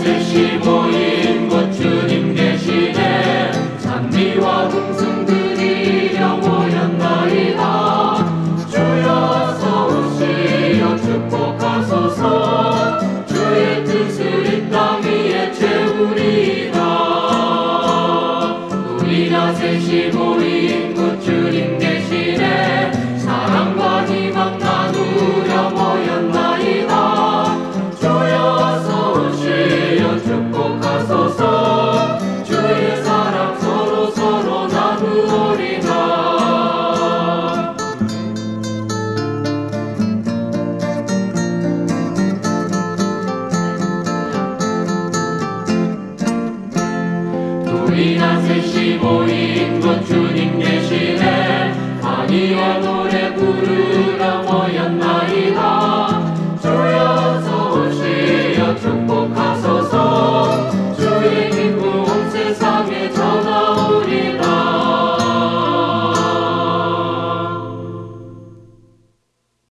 셋이 모인 곳 주님 계시네. 찬미와 hum성 드리려 모였나이다. 주여서 오시어 축복하소서. 주의 뜻을 이 땅 위에 채우리이다. 우리가 셋이 모인 곳 주님 계시네. 사랑과 희망 나누려 모였나이다. 주여서 오시어 축복하소서. 주의 사랑 서로 나누어리다. 우리나 셋이 모인 곳 주님 계시네. 찬미와 노래 부르